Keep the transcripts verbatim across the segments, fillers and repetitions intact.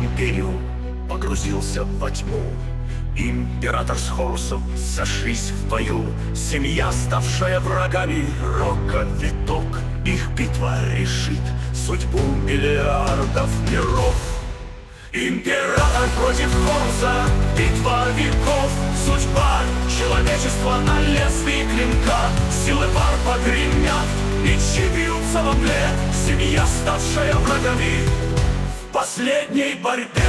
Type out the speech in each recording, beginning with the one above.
империум погрузился во тьму. Император с Хорусом сошлись в бою. Семья, ставшая врагами, роковиток. Их битва решит судьбу миллиардов миров. Император против Хоруса, битва веков. Судьба человечества на лезвии клинка. Силы пар погремят, мечи бьются во мгле. Семья, ставшая врагами в последней борьбе.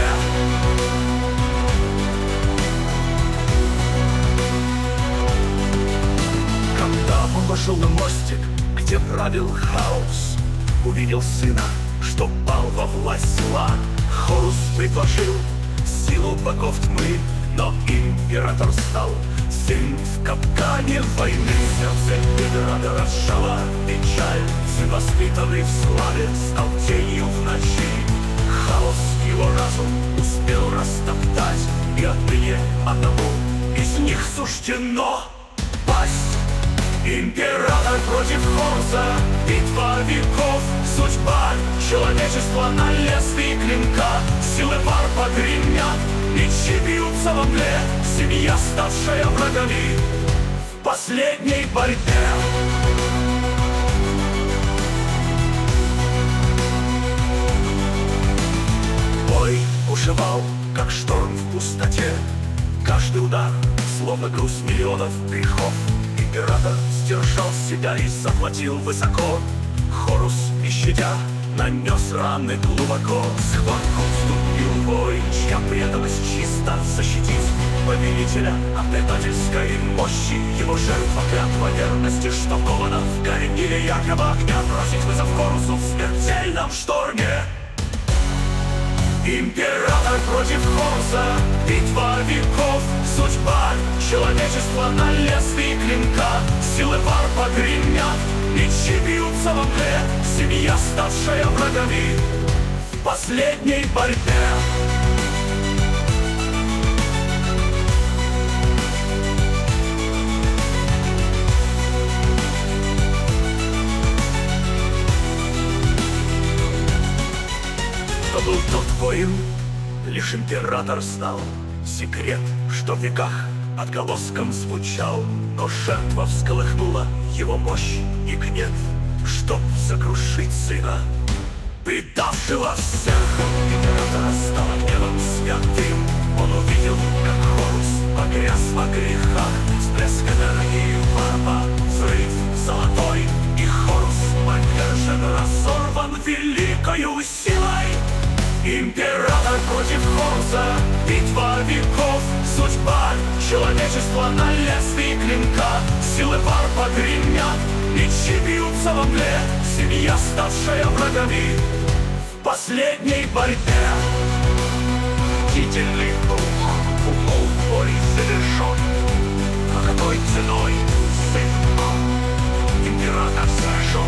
Когда он вошел на мостик, где правил хаос, увидел сына, что пал во власть зла. Хорус предложил силу богов тьмы, но император стал сын в капкане войны. Сердце императора сжала печаль. Сын, воспитанный в славе, стал тенью в ночи. Хаос его разум успел растоптать, и отныне одному из них суждено пасть. Император против Хоруса, битва веков. Судьба человечества на лезвии клинка. Силы пар погремят, мечи бьются во мгле. Семья, ставшая врагами в последней борьбе. Бой бушевал, как шторм в пустоте. Каждый удар, словно груз миллионов грехов. Император сдержал себя и заплатил высоко. Хорус, не щадя, нанес раны глубоко. В схватку вступил воин, чья преданность чисто защитить повелителя от предательской мощи. Его жертва клятва верности, что кована в горениле яркого огня. Бросить вызов Хорусу в смертельном шторме. Император против Хоруса, битва веков. Судьба человечества на лезвии клинка. Силы пар погремят, мечи бьются во мгле. Семья, ставшая врагами в последней борьбе. Кто был тот воин? Лишь император знал секрет, что в веках отголоском звучал. Но жертва всколыхнула его мощь и гнев, чтоб сокрушить сына, предавшего всех. Императора стало гневом святым. Он увидел, как Хорус погряз во грехах. Всплеск энергии варпа, взрыв золотой, и Хорус повержен, разорван великою силой. Император против Хоруса, битва веков. Судьба человечества на лезвии клинка. Силы пар погремят, мечи бьются во мгле. Семья, ставшая врагами в последней борьбе. Мстительный дух умол бой завершен. А какой ценой сын император сражен?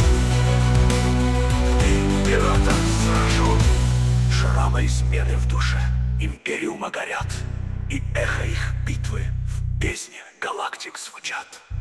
Император сражен. Шрамы измены в душе империума горят, и эхо их битвы в бездне галактик звучат.